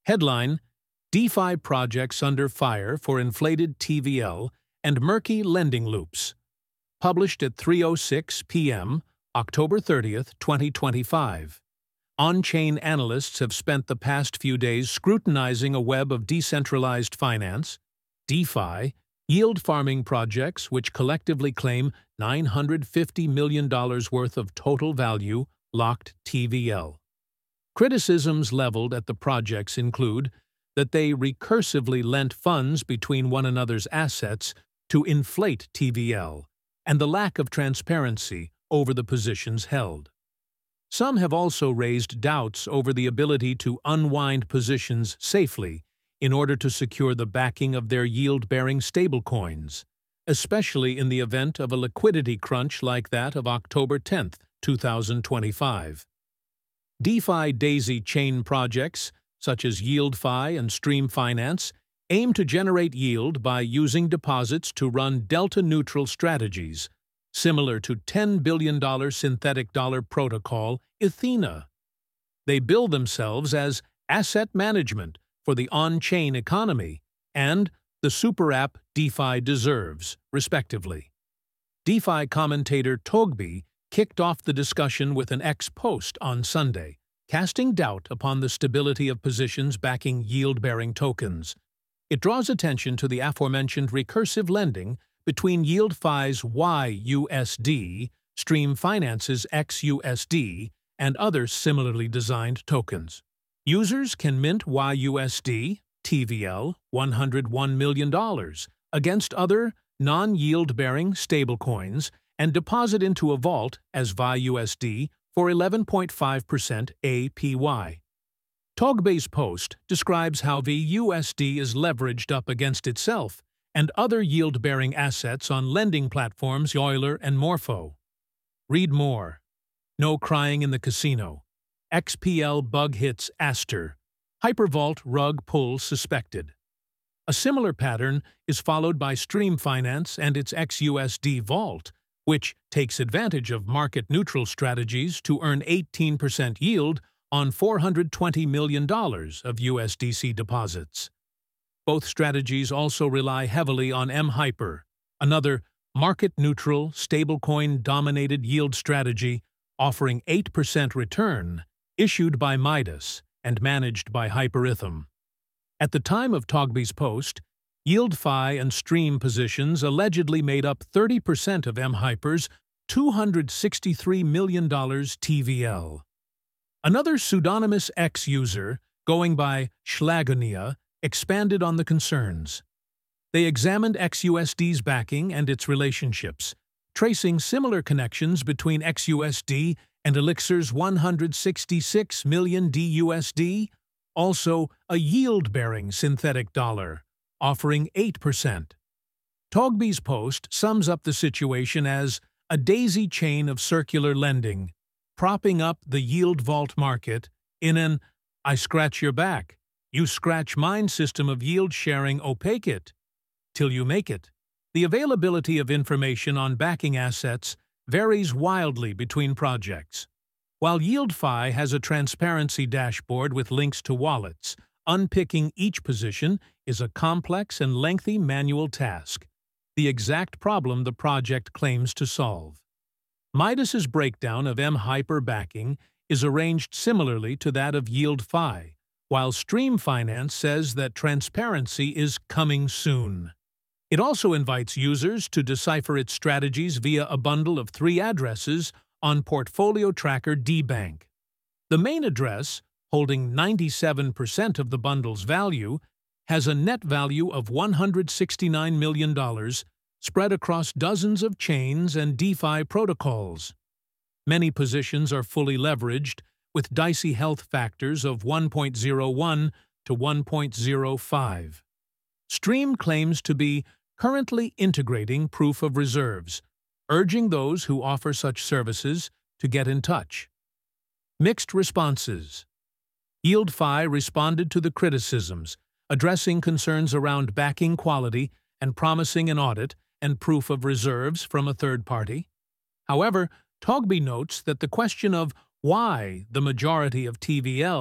Headline: DeFi projects under fire for inflated TVL and murky lending loops. Published at 3:06 p.m., October 30th, 2025. On-chain analysts have spent the past few days scrutinizing a web of decentralized finance, DeFi, yield farming projects which collectively claim $950 million worth of total value locked TVL. Criticisms leveled at the projects include that they recursively lent funds between one another's assets to inflate TVL, and the lack of transparency over the positions held. Some have also raised doubts over the ability to unwind positions safely in order to secure the backing of their yield-bearing stablecoins, especially in the event of a liquidity crunch like that of October 10, 2025. DeFi daisy chain projects, such as YieldFi and Stream Finance, aim to generate yield by using deposits to run delta-neutral strategies, similar to $10 billion synthetic dollar protocol Ethena. They bill themselves as asset management for the on-chain economy and the super app DeFi deserves, respectively. DeFi commentator Togbi kicked off the discussion with an X post on Sunday, casting doubt upon the stability of positions backing yield-bearing tokens. It draws attention to the aforementioned recursive lending between YieldFi's YUSD, Stream Finance's XUSD, and other similarly designed tokens. Users can mint YUSD, TVL, $101 million, against other non-yield-bearing stablecoins and deposit into a vault as VYUSD for 11.5% APY. Togbi's post describes how VUSD is leveraged up against itself and other yield-bearing assets on lending platforms Euler and Morpho. Read more. No crying in the casino. XPL bug hits Aster. Hypervault rug pull suspected. A similar pattern is followed by Stream Finance and its XUSD vault, which takes advantage of market-neutral strategies to earn 18% yield on $420 million of USDC deposits. Both strategies also rely heavily on mHyper, another market-neutral, stablecoin-dominated yield strategy offering 8% return, issued by Midas and managed by Hyperithm. At the time of Togbi's post, YieldFi and Stream positions allegedly made up 30% of mHyper's $263 million TVL. Another pseudonymous X user, going by Schlagonia, expanded on the concerns. They examined XUSD's backing and its relationships, tracing similar connections between XUSD and Elixir's $166 million DUSD, also a yield-bearing synthetic dollar, offering 8%. Togbi's post sums up the situation as a daisy chain of circular lending, propping up the yield vault market in an I scratch your back, you scratch mine system of yield sharing opaque it till you make it. The availability of information on backing assets varies wildly between projects. While YieldFi has a transparency dashboard with links to wallets, unpicking each position is a complex and lengthy manual task, the exact problem the project claims to solve. Midas's breakdown of mHyper backing is arranged similarly to that of YieldFi, while Stream Finance says that transparency is coming soon. It also invites users to decipher its strategies via a bundle of 3 addresses on Portfolio Tracker DBank. The main address, holding 97% of the bundle's value, has a net value of $169 million spread across dozens of chains and DeFi protocols. Many positions are fully leveraged, with dicey health factors of 1.01 to 1.05. Stream claims to be currently integrating proof of reserves, urging those who offer such services to get in touch. Mixed responses. YieldFi responded to the criticisms, addressing concerns around backing quality and promising an audit and proof of reserves from a third party. However, Togbi notes that the question of why the majority of TVL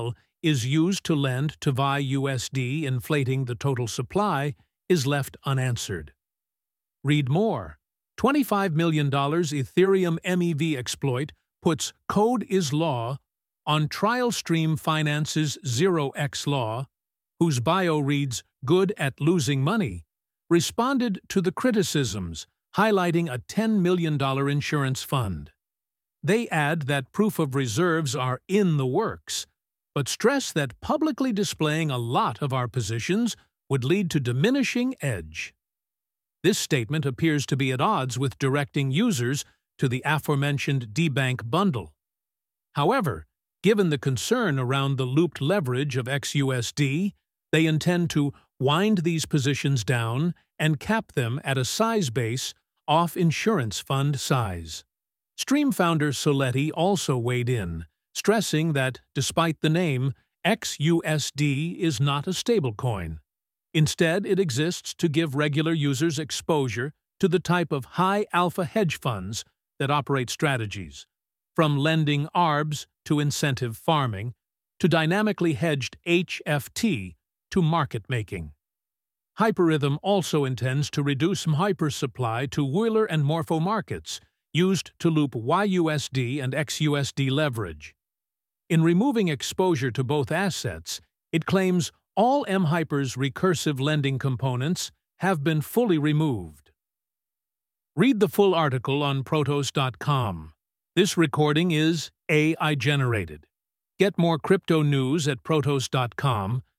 is used to lend to buy USD, inflating the total supply, is left unanswered. Read more. $25 million Ethereum MEV exploit puts Code is Law on TrialStream Finance's 0x Law, whose bio reads, "Good at losing money," responded to the criticisms, highlighting a $10 million insurance fund. They add that proof of reserves are in the works, but stress that publicly displaying a lot of our positions would lead to diminishing edge. This statement appears to be at odds with directing users to the aforementioned DBank bundle. However, given the concern around the looped leverage of XUSD, they intend to wind these positions down and cap them at a size base off insurance fund size. Stream founder Soletti also weighed in, stressing that, despite the name, XUSD is not a stablecoin. Instead, it exists to give regular users exposure to the type of high-alpha hedge funds that operate strategies, from lending ARBs to incentive farming, to dynamically hedged HFT to market making. Hyperrhythm also intends to reduce hypersupply to Euler and Morpho markets, used to loop YUSD and XUSD leverage. In removing exposure to both assets, it claims all mHyper's recursive lending components have been fully removed. Read the full article on Protos.com. This recording is AI generated. Get more crypto news at Protos.com